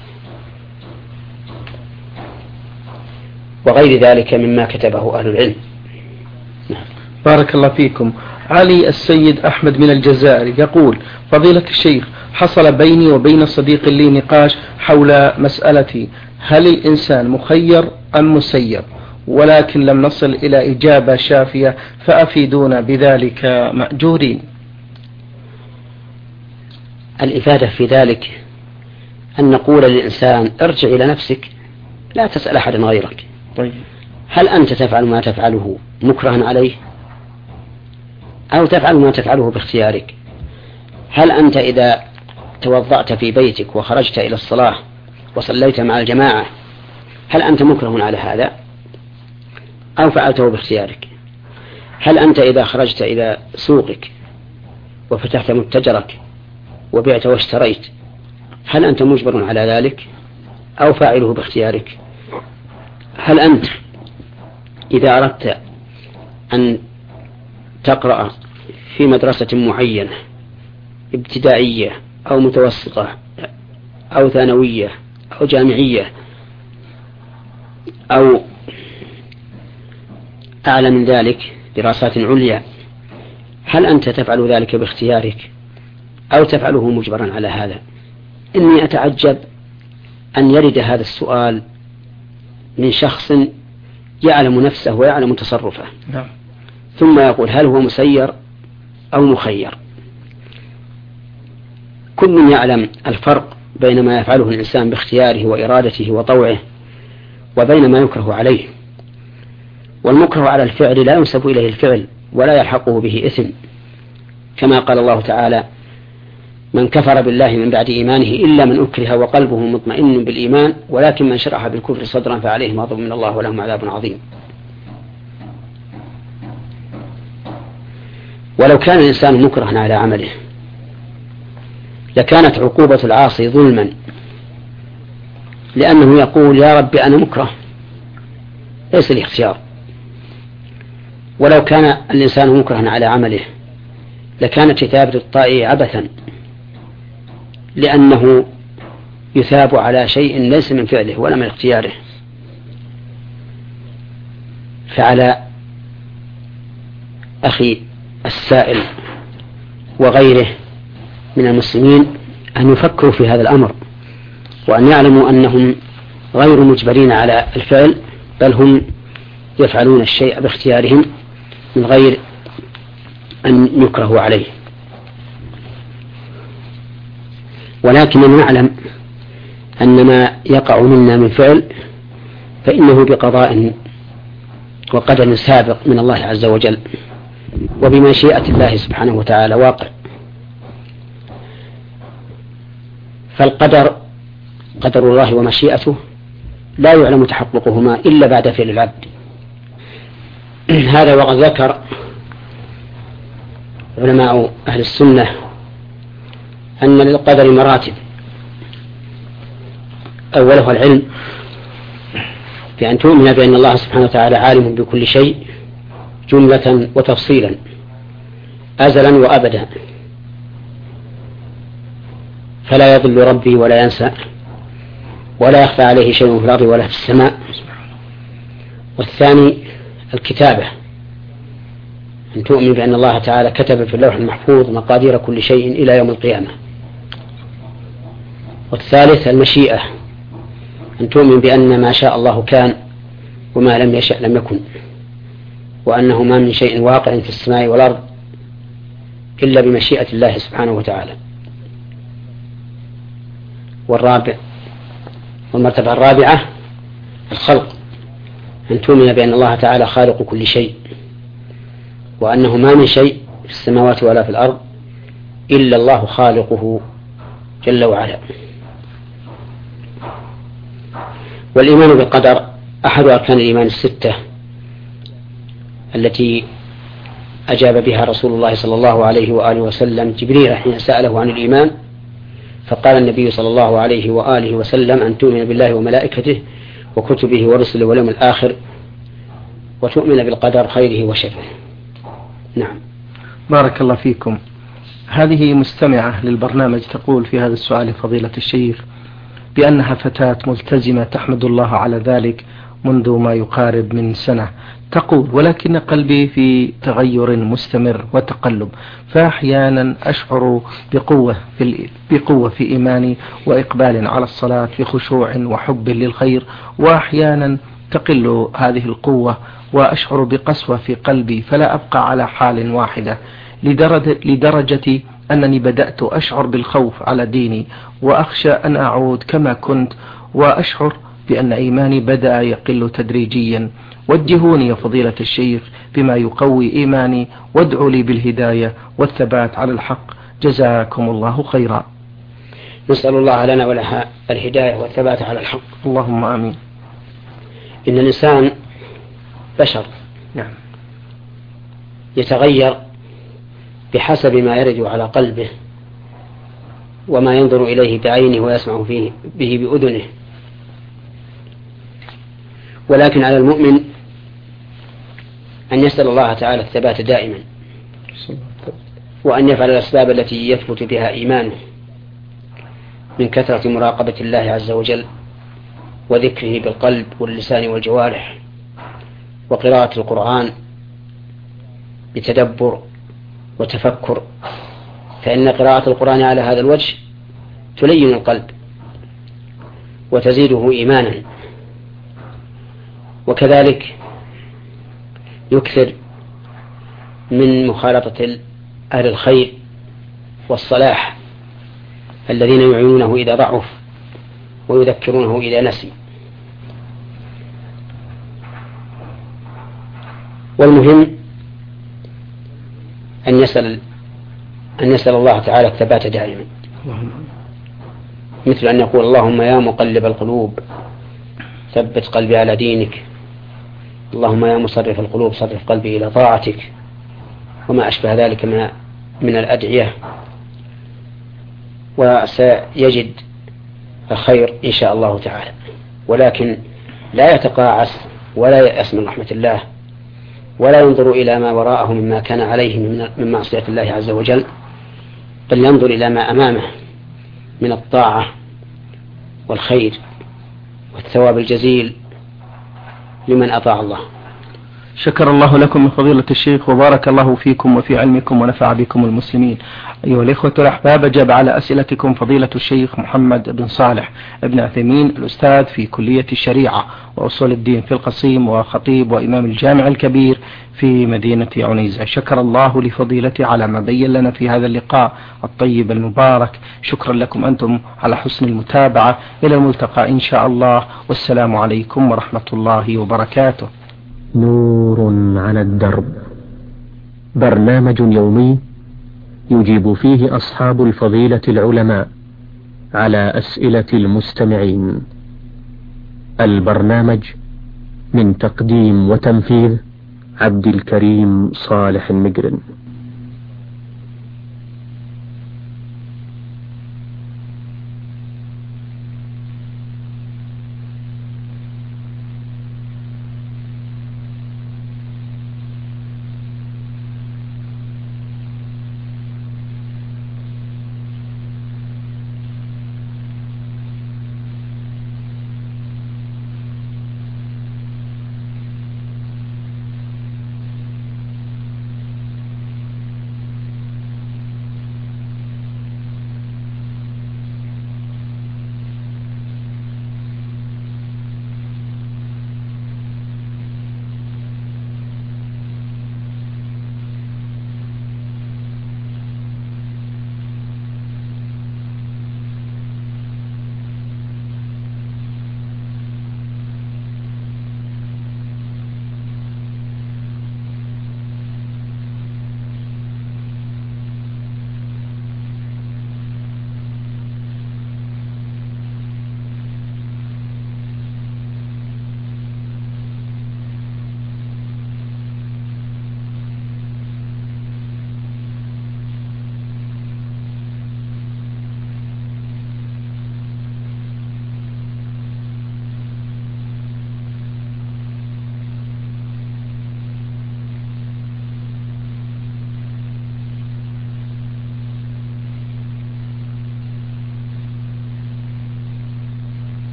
وغير ذلك مما كتبه أهل العلم. بارك الله فيكم. علي السيد أحمد من الجزائر يقول: فضيلة الشيخ، حصل بيني وبين صديق لي نقاش حول مسألة هل الإنسان مخير أم مسير، ولكن لم نصل إلى إجابة شافية، فأفيدونا بذلك مأجورين. الإفادة في ذلك أن نقول للإنسان: ارجع إلى نفسك، لا تسأل أحد غيرك. طيب. هل أنت تفعل ما تفعله مكرها عليه أو تفعل ما تفعله باختيارك؟ هل أنت إذا توضأت في بيتك وخرجت إلى الصلاة وصليت مع الجماعة هل أنت مكره على هذا أو فعلته باختيارك؟ هل أنت إذا خرجت إلى سوقك وفتحت متجرك وبعت واشتريت هل أنت مجبر على ذلك أو فاعله باختيارك؟ هل أنت إذا أردت أن تقرأ في مدرسة معينة ابتدائية أو متوسطة أو ثانوية أو جامعية أو أعلى من ذلك دراسات عليا، هل أنت تفعل ذلك باختيارك أو تفعله مجبرا على هذا؟ إني أتعجب أن يرد هذا السؤال من شخص يعلم نفسه ويعلم تصرفه، ثم يقول هل هو مسير أو مخير. كل يعلم الفرق بين ما يفعله الإنسان باختياره وإرادته وطوعه وبين ما يكره عليه. والمكره على الفعل لا ينسب إليه الفعل ولا يلحقه به إثم، كما قال الله تعالى: من كفر بالله من بعد إيمانه إلا من أكره وقلبه مطمئن بالإيمان ولكن من شرح بالكفر صدرا فعليهم غضب من الله ولهم عذاب عظيم. ولو كان الإنسان مكرها على عمله لكانت عقوبة العاصي ظلما، لأنه يقول: يا رب أنا مكره، ليس لي اختيار. ولو كان الإنسان مكرها على عمله لكانت كتابة الطائع عبثا، لأنه يثاب على شيء ليس من فعله ولا من اختياره. فعلى أخي السائل وغيره من المسلمين أن يفكروا في هذا الأمر، وأن يعلموا أنهم غير مجبرين على الفعل، بل هم يفعلون الشيء باختيارهم من غير أن يكرهوا عليه. ولكننا نعلم أن ما يقع منا من فعل فإنه بقضاء وقدر سابق من الله عز وجل، وبمشيئة الله سبحانه وتعالى واقع. فالقدر قدر الله ومشيئته لا يعلم تحققهما إلا بعد فعل العبد. هذا وقد ذكر علماء أهل السنة أن للقدر مراتب، أولها العلم، بأن تؤمن بأن الله سبحانه وتعالى عالم بكل شيء جملة وتفصيلا أزلا وأبدا، فلا يضل ربي ولا ينسى ولا يخفى عليه شيء في الأرض ولا في السماء. والثاني الكتابة، أن تؤمن بأن الله تعالى كتب في اللوح المحفوظ مقادير كل شيء إلى يوم القيامة. والثالث المشيئة، أن تؤمن بأن ما شاء الله كان وما لم يشأ لم يكن، وأنه ما من شيء واقع في السماء والأرض إلا بمشيئة الله سبحانه وتعالى. والمرتبة الرابعة الخلق، أن تؤمن بأن الله تعالى خالق كل شيء، وأنه ما من شيء في السماوات ولا في الأرض إلا الله خالقه جل وعلا. والإيمان بالقدر أحد أركان الإيمان الستة التي أجاب بها رسول الله صلى الله عليه وآله وسلم جبريل حين سأله عن الإيمان، فقال النبي صلى الله عليه وآله وسلم: أن تؤمن بالله وملائكته وكتبه ورسله واليوم الآخر وتؤمن بالقدر خيره وشره. نعم. بارك الله فيكم. هذه مستمعة للبرنامج تقول في هذا السؤال فضيلة الشيخ بأنها فتاة ملتزمة تحمد الله على ذلك منذ ما يقارب من سنة. تقول: ولكن قلبي في تغير مستمر وتقلب، فأحيانا أشعر بقوة في إيماني وإقبال على الصلاة بخشوع وحب للخير، وأحيانا تقل هذه القوة وأشعر بقسوة في قلبي، فلا أبقى على حال واحدة، لدرجة أنني بدأت أشعر بالخوف على ديني وأخشى أن أعود كما كنت، وأشعر بأن إيماني بدأ يقل تدريجيا. وجهوني يا فضيلة الشيخ بما يقوي إيماني، وادعوا لي بالهداية والثبات على الحق، جزاكم الله خيرا. نسأل الله لنا ولها الهداية والثبات على الحق. اللهم آمين. إن الإنسان بشر، نعم، يتغير بحسب ما يرد على قلبه وما ينظر إليه بعينه ويسمع به بأذنه. ولكن على المؤمن أن يسأل الله تعالى الثبات دائما، وأن يفعل الأسباب التي يثبت بها إيمانه من كثرة مراقبة الله عز وجل وذكره بالقلب واللسان والجوارح، وقراءة القرآن بتدبر وتفكر، فإن قراءة القرآن على هذا الوجه تلين القلب وتزيده إيمانا. وكذلك يكثر من مخالطة أهل الخير والصلاح الذين يعينونه إذا ضعف ويذكرونه إذا نسي. والمهم أن يسأل الله تعالى الثبات دائما، مثل أن يقول: اللهم يا مقلب القلوب ثبت قلبي على دينك، اللهم يا مصرف القلوب صرف قلبي إلى طاعتك، وما أشبه ذلك من الأدعية. وسيجد الخير إن شاء الله تعالى، ولكن لا يتقاعس ولا يأس من رحمة الله، ولا ينظر إلى ما وراءه مما كان عليه من معصية الله عز وجل، بل ينظر إلى ما أمامه من الطاعة والخير والثواب الجزيل لمن أطاع الله. شكر الله لكم من فضيلة الشيخ وبارك الله فيكم وفي علمكم ونفع بكم المسلمين. أيها الإخوة الأحباب، أجاب على أسئلتكم فضيلة الشيخ محمد بن صالح بن عثيمين، الأستاذ في كلية الشريعة وأصول الدين في القصيم، وخطيب وإمام الجامع الكبير في مدينة عنيزة. شكر الله لفضيلته على ما بين لنا في هذا اللقاء الطيب المبارك. شكرا لكم أنتم على حسن المتابعة. إلى الملتقى إن شاء الله، والسلام عليكم ورحمة الله وبركاته. نور على الدرب، برنامج يومي يجيب فيه أصحاب الفضيلة العلماء على أسئلة المستمعين. البرنامج من تقديم وتنفيذ عبد الكريم صالح المجرن.